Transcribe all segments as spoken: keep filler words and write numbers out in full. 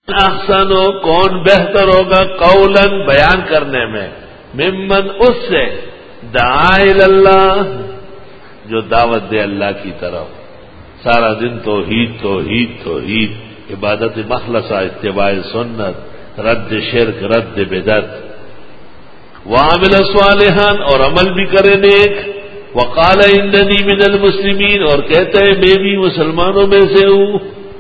احسن ہو کون بہتر ہوگا قولاً بیان کرنے میں ممن اس سے دعا اللہ جو دعوت دے اللہ کی طرف سارا دن توحید توحید توحید عبادت مخلصہ اتباع سنت رد شرک رد بدعت وعمل صالحا اور عمل بھی کرے نیک وقال اننی من المسلمین اور کہتا ہے میں بھی مسلمانوں میں سے ہوں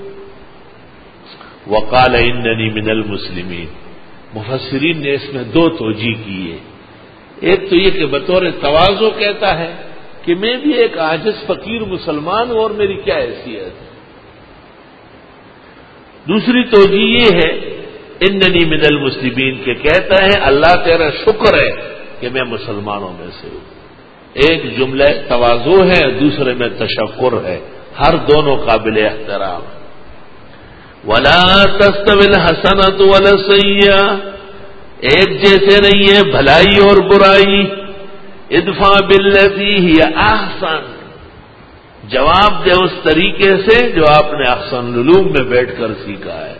وقال اننی من المسلمین مفسرین نے اس میں دو توجیہ کی ہے ایک تو یہ کہ بطور تواضع کہتا ہے کہ میں بھی ایک عاجز فقیر مسلمان ہوں اور میری کیا حیثیت ہے دوسری توجیہ یہ ہے اننی من المسلمین کہ کہتا ہے اللہ تیرا شکر ہے کہ میں مسلمانوں میں سے ہوں ایک جملہ تواضع ہے دوسرے میں تشکر ہے ہر دونوں قابل احترام ہے ولا تستوی الحسنۃ ولا السیئۃ ایک جیسے نہیں ہے بھلائی اور برائی ادفع باللتی ہی احسن جواب دے اس طریقے سے جو آپ نے احسن العلوم میں بیٹھ کر سیکھا ہے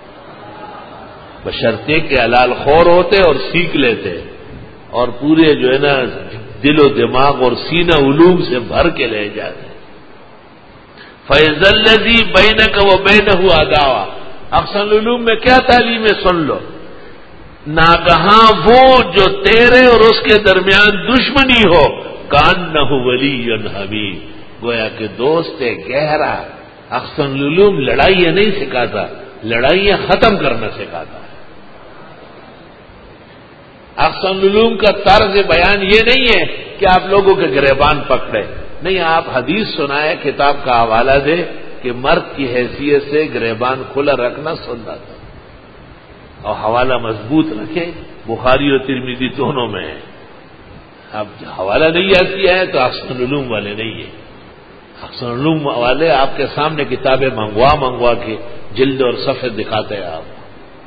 بشرطے کے حلال خور ہوتے اور سیکھ لیتے اور پورے جو ہے نا دل و دماغ اور سینہ علوم سے بھر کے لے جاتے فیض الذی بینک و بینہ عداوہ احسن العلوم میں کیا تعلیم ہے سن لو ناگہاں وہ جو تیرے اور اس کے درمیان دشمنی ہو کانہ ولی حمیم گویا کہ دوست گہرا احسن العلوم لڑائیاں نہیں سکھاتا لڑائیاں ختم کرنا سکھاتا ہے احسن العلوم کا طرز بیان یہ نہیں ہے کہ آپ لوگوں کے گریبان پکڑے نہیں آپ حدیث سنائے کتاب کا حوالہ دے کہ مرد کی حیثیت سے گریبان کھلا رکھنا سنت تھا اور حوالہ مضبوط رکھے بخاری اور ترمذی دونوں میں ہے اب حوالہ نہیں آتی ہے تو احسن العلوم والے نہیں ہیں احسن العلوم والے آپ کے سامنے کتابیں منگوا منگوا کے جلد اور صفحے دکھاتے ہیں آپ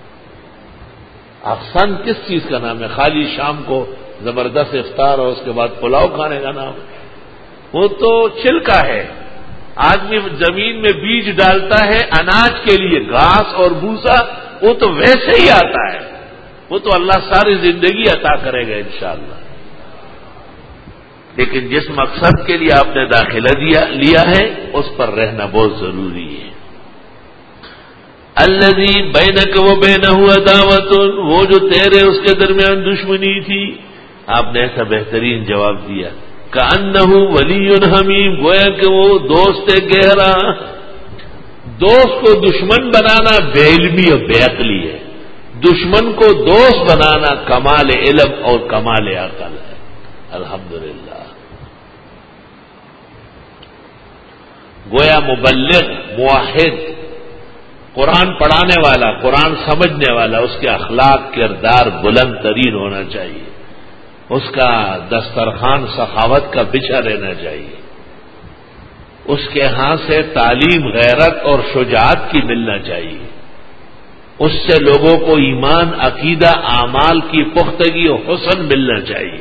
احسن کس چیز کا نام ہے خالی شام کو زبردست افطار اور اس کے بعد پلاؤ کھانے کا نام وہ تو چھلکا ہے آدمی زمین میں بیج ڈالتا ہے اناج کے لیے گھاس اور بھوسا وہ تو ویسے ہی آتا ہے وہ تو اللہ ساری زندگی عطا کرے گا انشاءاللہ لیکن جس مقصد کے لیے آپ نے داخلہ دیا لیا ہے اس پر رہنا بہت ضروری ہے الذی بینک و بینہ عداوۃ وہ جو تیرے اس کے درمیان دشمنی تھی آپ نے ایسا بہترین جواب دیا کأنہ ولی حمیم گویا کہ وہ دوست گہرا دوست کو دشمن بنانا بے علمی اور بے عقلی ہے دشمن کو دوست بنانا کمال علم اور کمال عقل ہے الحمدللہ گویا مبلغ موحد قرآن پڑھانے والا قرآن سمجھنے والا اس کے اخلاق کردار بلند ترین ہونا چاہیے اس کا دسترخوان سخاوت کا بچھا رہنا چاہیے اس کے ہاتھ سے تعلیم غیرت اور شجاعت کی ملنا چاہیے اس سے لوگوں کو ایمان عقیدہ اعمال کی پختگی اور حسن ملنا چاہیے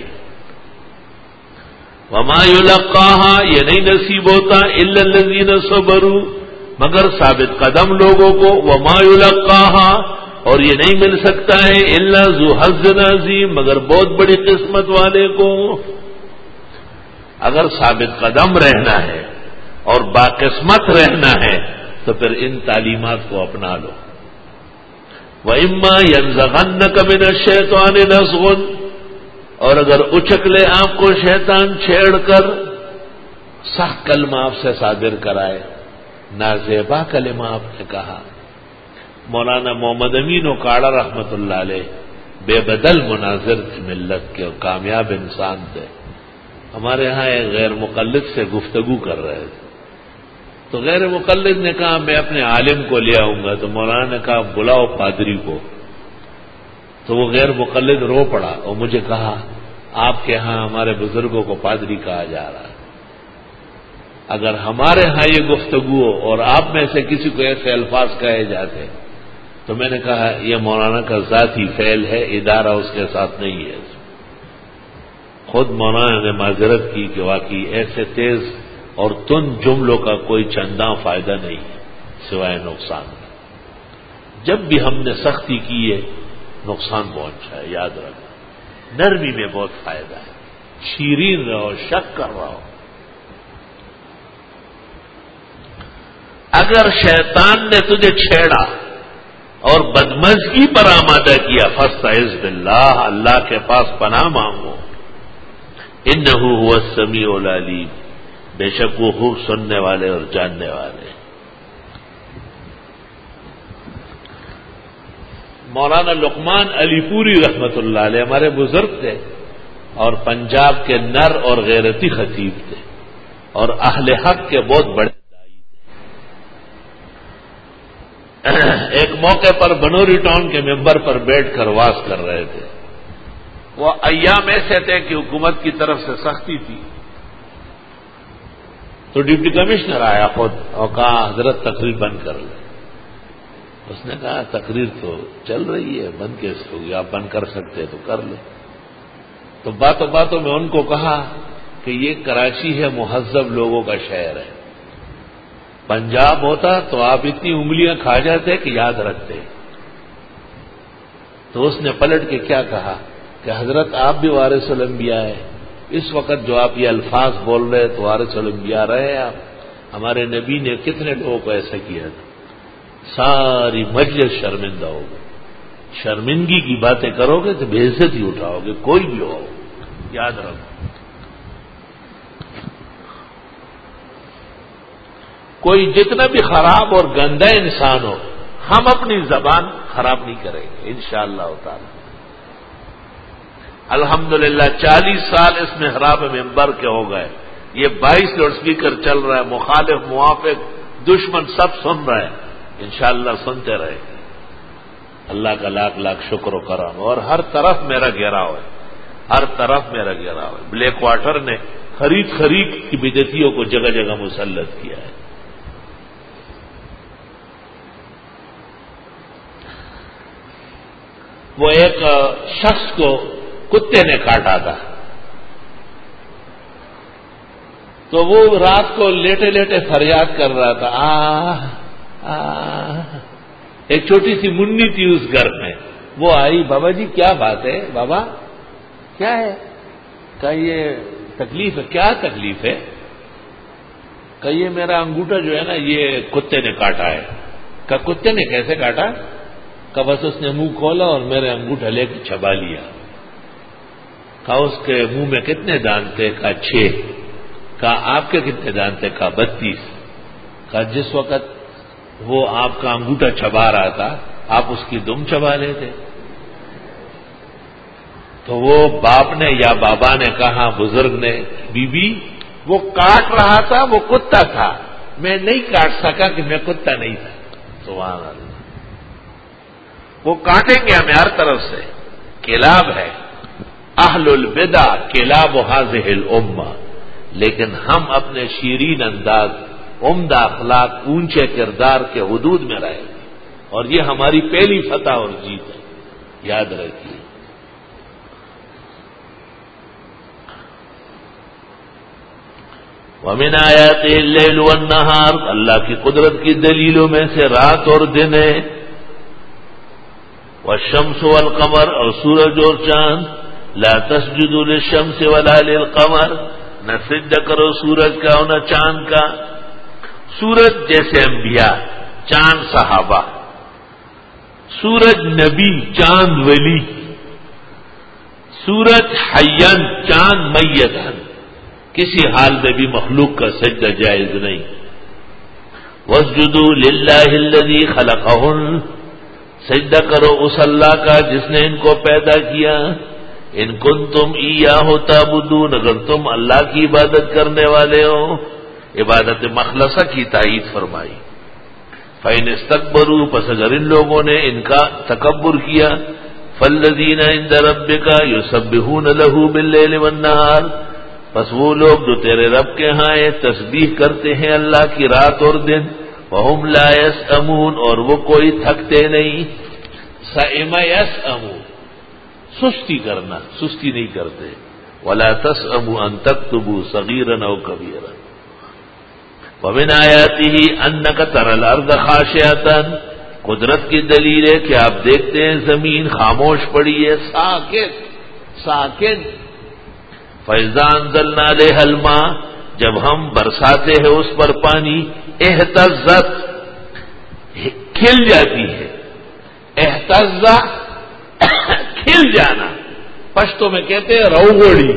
وما یلقاها یہ نہیں نصیب ہوتا الا الذین صبروا مگر ثابت قدم لوگوں کو وما یلقاها اور یہ نہیں مل سکتا ہے الا ذو حظ عظیم مگر بہت بڑی قسمت والے کو اگر ثابت قدم رہنا ہے اور باقسمت رہنا ہے تو پھر ان تعلیمات کو اپنا لو وَإِمَّا يَنزَغَنَّكَ مِنَ الشَّيْطَانِ نَزْغٌ اور اگر اچک لے آپ کو شیطان چھیڑ کر سخت کلمہ آپ سے صادر کرائے نازیبا کلمہ آپ نے کہا مولانا محمد امین و کاڑا رحمت اللہ علیہ بے بدل مناظر تھے ملت کے اور کامیاب انسان تھے ہمارے ہاں ایک غیر مقلد سے گفتگو کر رہے تھے تو غیر مقلد نے کہا میں اپنے عالم کو لے آؤں گا تو مولانا نے کہا بلاؤ پادری کو تو وہ غیر مقلد رو پڑا اور مجھے کہا آپ کے ہاں ہمارے بزرگوں کو پادری کہا جا رہا ہے اگر ہمارے ہاں یہ گفتگو اور آپ میں سے کسی کو ایسے الفاظ کہے جاتے تو میں نے کہا یہ مولانا کا ذاتی فعل ہے ادارہ اس کے ساتھ نہیں ہے خود مولانا نے معذرت کی کہ واقعی ایسے تیز اور تند جملوں کا کوئی چنداں فائدہ نہیں ہے سوائے نقصان کا جب بھی ہم نے سختی کی ہے نقصان پہنچا ہے، یاد رکھ۔ نرمی میں بہت فائدہ ہے، شیرین رہو، شک کر رہو۔ اگر شیطان نے تجھے چھیڑا اور بدمزگی پر آمادہ کیا، فاستعذ باللہ، اللہ کے پاس پناہ مانگو، انہ هو السمیع العلیم، بے شک وہ خوب سننے والے اور جاننے والے۔ مولانا لقمان علی پوری رحمت اللہ علیہ ہمارے بزرگ تھے اور پنجاب کے نر اور غیرتی خطیب تھے اور اہل حق کے بہت بڑے داعی تھے۔ ایک موقع پر بنوری ٹاؤن کے ممبر پر بیٹھ کر واز کر رہے تھے۔ وہ ایام ایسے تھے کہ حکومت کی طرف سے سختی تھی، تو ڈپٹی کمشنر آیا خود اور کہا حضرت تقریر بند کر لیں۔ اس نے کہا تقریر تو چل رہی ہے، بند کیسے ہوگی، آپ بند کر سکتے تو کر لیں۔ تو باتوں باتوں میں ان کو کہا کہ یہ کراچی ہے، مہذب لوگوں کا شہر ہے، پنجاب ہوتا تو آپ اتنی انگلیاں کھا جاتے کہ یاد رکھتے۔ تو اس نے پلٹ کے کیا کہا کہ حضرت آپ بھی وارث الانبیاء ہیں، اس وقت جو آپ یہ الفاظ بول رہے تو وارث الانبیاء رہے آپ، ہمارے نبی نے کتنے لوگوں کو ایسا کیا تھا۔ ساری مجلس شرمندہ ہوگی، شرمندگی کی باتیں کرو گے تو بے عزتی اٹھاؤ گے، کوئی بھی ہو، یاد رکھو۔ کوئی جتنا بھی خراب اور گندا انسان ہو، ہم اپنی زبان خراب نہیں کریں گے انشاءاللہ تعالی۔ الحمدللہ چالیس سال اس محراب ممبر کے ہو گئے، یہ بائیس لاؤڈ اسپیکر چل رہا ہے، مخالف موافق دشمن سب سن رہے ہیں، انشاءاللہ سنتے رہے گے۔ اللہ کا لاکھ لاکھ شکر و کرم، اور ہر طرف میرا گھیراؤ ہے، ہر طرف میرا گھیراؤ ہے۔ بلیک واٹر نے خرید خرید کی بدعتیوں کو جگہ جگہ مسلط کیا ہے۔ وہ ایک شخص کو کتے نے کاٹا تھا، تو وہ رات کو لیٹے لیٹے فریاد کر رہا تھا، آہ آہ۔ ایک چھوٹی سی منی تھی اس گھر میں، وہ آئی، بابا جی کیا بات ہے بابا، کیا ہے؟ کہ یہ تکلیف ہے۔ کیا تکلیف ہے؟ کہ یہ میرا انگوٹھا جو ہے نا یہ کتے نے کاٹا ہے۔ کہ کتے نے کیسے کاٹا؟ کہ بس اس نے منہ کھولا اور میرے انگوٹھا لے کے چبا لیا۔ کہ اس کے منہ میں کتنے دانت تھے؟ کہ چھ۔ کہ آپ کے کتنے دانت تھے؟ کہ بتیس۔ کہ جس وقت وہ آپ کا انگوٹھا چبا رہا تھا آپ اس کی دم چبا لیتے؟ تو وہ باپ نے یا بابا نے کہا، بزرگ نے، بی بی وہ کاٹ رہا تھا، وہ کتا تھا، میں نہیں کاٹ سکا کہ میں کتا نہیں تھا۔ سبحان اللہ۔ وہ کاٹیں گے ہمیں ہر طرف سے، کلاب ہے، اہل البدع کلاب هذه الامہ، لیکن ہم اپنے شیرین انداز، عمدہ اخلاق، اونچے کردار کے حدود میں رہیں گے، اور یہ ہماری پہلی فتح اور جیت ہے، یاد رکھیے۔ وَمِنْ آيَاتِهِ اللَّيْلُ وَالنَّهَارُ، اللہ کی قدرت کی دلیلوں میں سے رات اور دن ہے۔ والشمس والقمر، اور سورج اور چاند، لا تسجدوا للشمس ولا للقمر، نہ سجدہ کرو سورج کا اور نہ چاند کا۔ سورج جیسے انبیاء، چاند صحابہ، سورج نبی، چاند ولی، سورج حیان، چاند میتن، کسی حال میں بھی مخلوق کا سجدہ جائز نہیں۔ واسجدوا للہ الذی خلقہن، سجدہ کرو اس اللہ کا جس نے ان کو پیدا کیا۔ ان کنتم ایاہ تعبدون، اگر تم اللہ کی عبادت کرنے والے ہو، عبادت مخلصہ کی تائید فرمائی۔ فَإِنِ اسْتَكْبَرُوا، پس اگر ان لوگوں نے ان کا تکبر کیا، فَالَّذِينَ عِندَ رَبِّكَ يُسَبِّحُونَ لَهُ بِاللَّيْلِ وَالنَّهَارِ، پس وہ لوگ جو تیرے رب کے ہاں ہیں تسبیح کرتے ہیں اللہ کی رات اور دن۔ وَهُمْ لَا يَسْأَمُونَ، اور وہ کوئی تھکتے نہیں۔ سَئِمَ يَسْأَمُ، سستی کرنا، سستی نہیں کرتے۔ وَلَا تَسْأَمُوا أَن تَكْتُبُوا صَغِيرًا أَوْ كَبِيرًا۔ وَمِنْ آيَاتِهِ أَنَّكَ تَرَى الْأَرْضَ خَاشِعَةً، قدرت کی دلیل ہے کہ آپ دیکھتے ہیں زمین خاموش پڑی ہے، ساکت ساکت. فَإِذَا أَنزَلْنَا عَلَيْهَا الْمَاءَ، جب ہم برساتے ہیں اس پر پانی، اہتزت کھل جاتی ہے. اہتزا کھل جانا، پشتو میں کہتے ہیں روغڑی.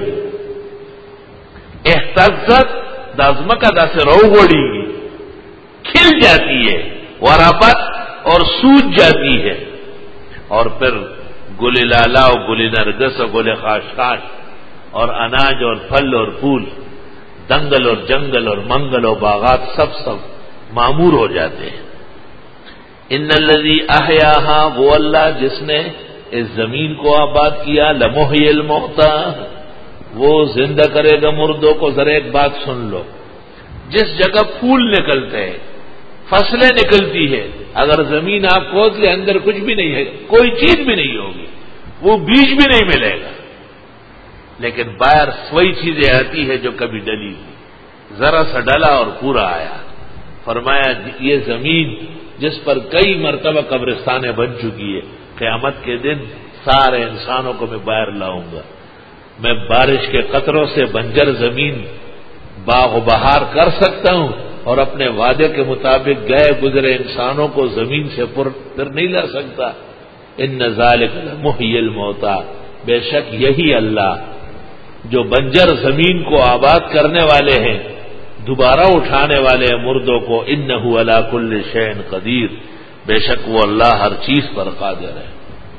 اہتزت دازمکا دا سے روغڑی کھل جاتی ہے، ورابت اور سوج جاتی ہے. اور پھر گل لالا اور گل نرگس اور گل خاشخاش اور اناج اور پھل اور پھول، دنگل اور جنگل اور منگل اور باغات سب سب معمور ہو جاتے ہیں. ان الذی احیاھا، وہ اللہ جس نے اس زمین کو آباد کیا، لمحیی الموتى، وہ زندہ کرے گا مردوں کو. ذرا ایک بات سن لو، جس جگہ پھول نکلتے ہیں، فصلیں نکلتی ہے، اگر زمین آپ کھود لیں اندر کچھ بھی نہیں ہے، کوئی چیز بھی نہیں ہوگی، وہ بیج بھی نہیں ملے گا. لیکن باہر وہی چیزیں آتی ہے جو کبھی ڈلی تھی، ذرا سا ڈلا اور پورا آیا. فرمایا یہ زمین جس پر کئی مرتبہ قبرستانیں بن چکی ہے، قیامت کے دن سارے انسانوں کو میں باہر لاؤں گا. میں بارش کے قطروں سے بنجر زمین باغ و بہار کر سکتا ہوں، اور اپنے وعدے کے مطابق گئے گزرے انسانوں کو زمین سے پر پھر نہیں لا سکتا. ان ذالک لمحیی الموتى، بے شک یہی اللہ جو بنجر زمین کو آباد کرنے والے ہیں، دوبارہ اٹھانے والے ہیں مردوں کو. انہ علی کل شیء قدیر، بے شک وہ اللہ ہر چیز پر قادر ہے.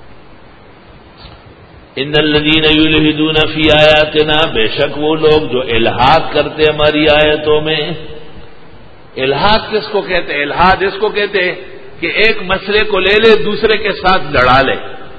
ان الذین یلحدون فی آیاتنا، بے شک وہ لوگ جو الحاد کرتے ہماری آیتوں میں. الحاد کس کو کہتے ہیں؟ الحاد اس کو کہتے ہیں کہ ایک مسئلے کو لے لے دوسرے کے ساتھ لڑا لے.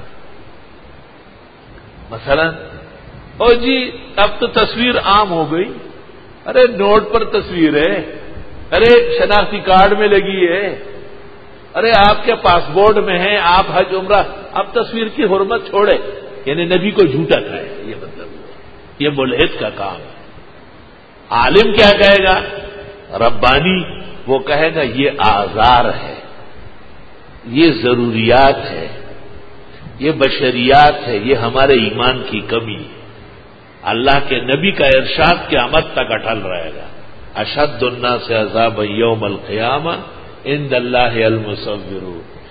مثلا او جی اب تو تصویر عام ہو گئی، ارے نوٹ پر تصویر ہے، ارے شناختی کارڈ میں لگی ہے، ارے آپ کے پاسپورٹ میں ہے، آپ حج عمرہ، اب تصویر کی حرمت چھوڑے، یعنی نبی کو جھوٹا کھائے. یہ مطلب یہ ملحد کا کام ہے. عالم کیا کہے گا؟ ربانی وہ کہے گا یہ آزار ہے، یہ ضروریات ہے، یہ بشریات ہے، یہ ہمارے ایمان کی کمی ہے. اللہ کے نبی کا ارشاد قیامت تک اٹل رہے گا. اشد الناس عذابا یوم القیامہ عند اللہ المصور.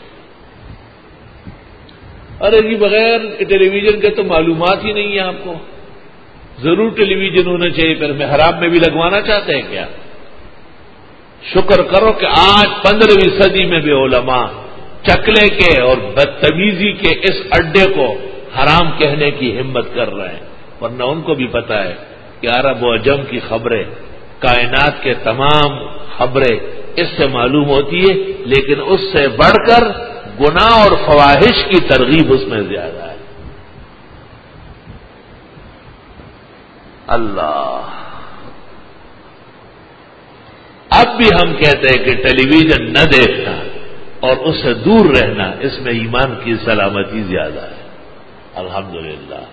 ارے جی بغیر ٹیلی ویژن کے تو معلومات ہی نہیں ہے آپ کو. ضرور ٹیلی ویژن ہونا چاہیے. پھر محراب میں بھی لگوانا چاہتے ہیں کیا؟ شکر کرو کہ آج پندرہویں صدی میں بھی علماء چکلے کے اور بدتمیزی کے اس اڈے کو حرام کہنے کی ہمت کر رہے ہیں، ورنہ ان کو بھی پتا ہے کہ عرب و عجم کی خبریں، کائنات کے تمام خبریں اس سے معلوم ہوتی ہے، لیکن اس سے بڑھ کر گناہ اور فواحش کی ترغیب اس میں زیادہ ہے. اللہ، اب بھی ہم کہتے ہیں کہ ٹیلی ویژن نہ دیکھنا اور اس سے دور رہنا، اس میں ایمان کی سلامتی زیادہ ہے. الحمدللہ.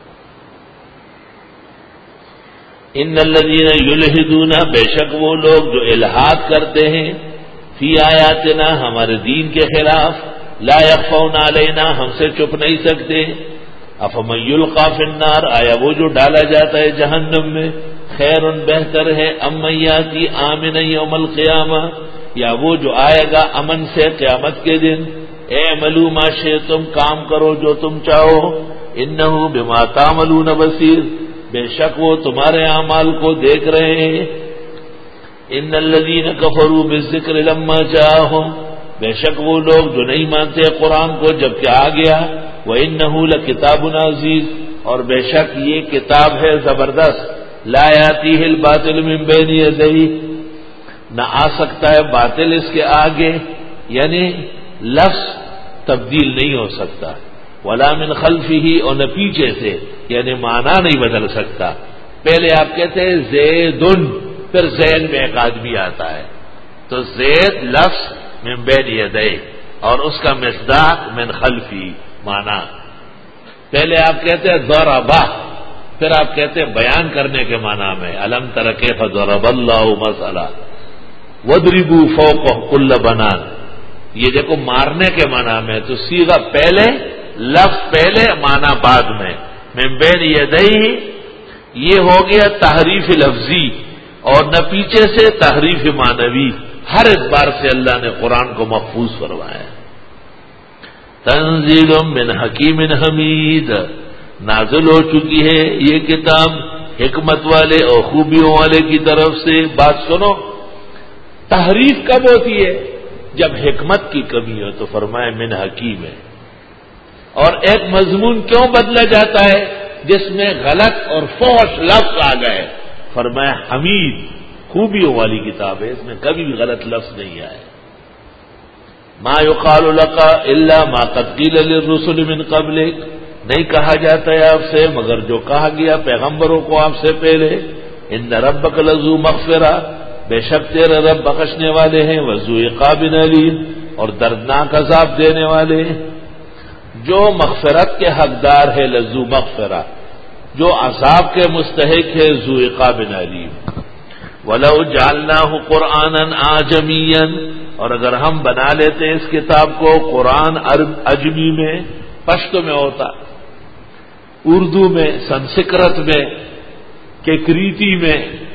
ان الذین یلحدون، بے شک وہ لوگ جو الحاد کرتے ہیں، فی آیاتنا، ہمارے دین کے خلاف، لا یخفون علینا، ہم سے چھپ نہیں سکتے. افمن یلقی فی النار، آیا وہ جو ڈالا جاتا ہے جہنم میں، خیر بہتر ہے، ام من یاتی آمنا یوم القیامہ، یا وہ جو آئے گا امن سے قیامت کے دن. اعملوا ما شئتم، کام کرو جو تم چاہو، انہ بما تعملون بصیر، بے شک وہ تمہارے اعمال کو دیکھ رہے ہیں. ان الذین کفروا بالذکر لما جاءہم، بے شک وہ لوگ جو نہیں مانتے قرآن کو جب کہ آ گیا. وَإِنَّهُ لَكِتَابٌ عَزِیزٌ، اور بے شک یہ کتاب ہے زبردست. لا یاتیہ الباطل من بین یدیہ، نہ آ سکتا ہے باطل اس کے آگے، یعنی لفظ تبدیل نہیں ہو سکتا. ولا من خلفہ، اور نہ پیچھے سے، یعنی معنی نہیں بدل سکتا. پہلے آپ کہتے ہیں زیدن، پھر ذہن میں ایک آدمی آتا ہے تو زید لفظ من بین یدیہ اور اس کا مصداق من خلفی معنی. پہلے آپ کہتے ہیں ضربہ، پھر آپ کہتے ہیں بیان کرنے کے معنی میں الم تر کیف ضرب اللہ مثلا وضربوا فوقہ کل بنان. یہ دیکھو مارنے کے معنی میں تو صیغہ پہلے، لفظ پہلے، معنی بعد میں. من بین یدیہ یہ ہو گیا تحریف لفظی، اور نہ پیچھے سے تحریف معنوی. ہر اعتبار سے اللہ نے قرآن کو محفوظ فرمایا. تنزیل من حکیم حمید، نازل ہو چکی ہے یہ کتاب حکمت والے اور خوبیوں والے کی طرف سے. بات سنو، تحریف کب ہوتی ہے؟ جب حکمت کی کمی ہو. تو فرمایا من حکیم ہے. اور ایک مضمون کیوں بدلا جاتا ہے جس میں غلط اور فحش لفظ آ گئے؟ فرمایا حمید، خوبیوں والی کتاب ہے، اس میں کبھی بھی غلط لفظ نہیں آئے. ما یقال لک الا ما قد قیل للرسل من قبلک، نہیں کہا جاتا ہے آپ سے مگر جو کہا گیا پیغمبروں کو آپ سے پہلے. ان ربک لذو مغفرہ، بے شک تیرے رب بخشنے والے ہیں، وذو عقاب علیم، اور دردناک عذاب دینے والے. جو مغفرت کے حقدار ہے لذو مغفرہ، جو عذاب کے مستحق ہے ذو عقاب علیم. وَلَوْ جَعَلْنَاهُ قُرْآنًا أَعْجَمِيًّا، اور اگر ہم بنا لیتے اس کتاب کو قرآن عرب عجمی میں، پشتو میں ہوتا، اردو میں، سنسکرت میں، کیکریتی میں،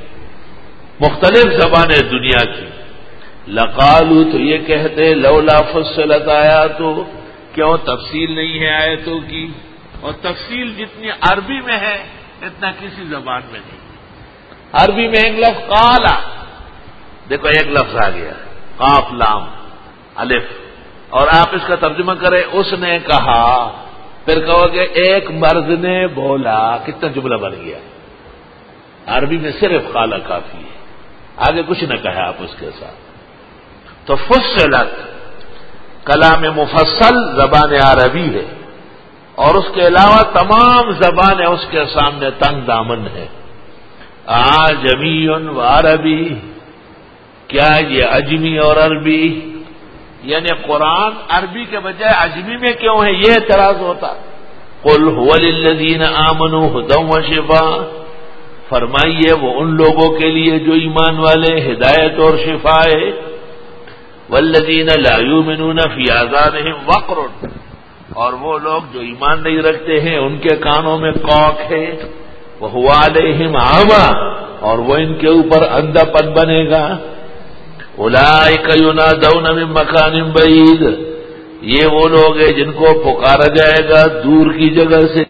مختلف زبانیں دنیا کی، لقالوا تو یہ کہتے لولا فصلت آیاتہ، کیوں تفصیل نہیں ہے آیتوں کی؟ اور تفصیل جتنی عربی میں ہے اتنا کسی زبان میں نہیں. عربی میں ایک لفظ قالا، دیکھو ایک لفظ آ گیا قاف لام الف، اور آپ اس کا ترجمہ کریں اس نے کہا، پھر کہو گے ایک مرد نے بولا، کتنا جملہ بن گیا. عربی میں صرف قالا کافی ہے، آگے کچھ نہ کہا آپ اس کے ساتھ. تو فصلت کلام مفصل زبان عربی ہے، اور اس کے علاوہ تمام زبانیں اس کے سامنے تنگ دامن ہے. اعجمی و عربی، کیا یہ اجمی اور عربی؟ یعنی قرآن عربی کے بجائے اجمی میں کیوں ہے؟ یہ اعتراض ہوتا. قل هو للذین آمنوا ھدی و شفاء، فرمائیے وہ ان لوگوں کے لیے جو ایمان والے ہدایت اور شفا ہے. والذین لا یؤمنون فی آذانہم وقر، اور وہ لوگ جو ایمان نہیں رکھتے ہیں ان کے کانوں میں کوک ہے. وہو علیہم اعمی، اور وہ ان کے اوپر اندھا پن بنے گا. اولئک ینادون من مکان بعید، یہ وہ لوگ ہیں جن کو پکارا جائے گا دور کی جگہ سے.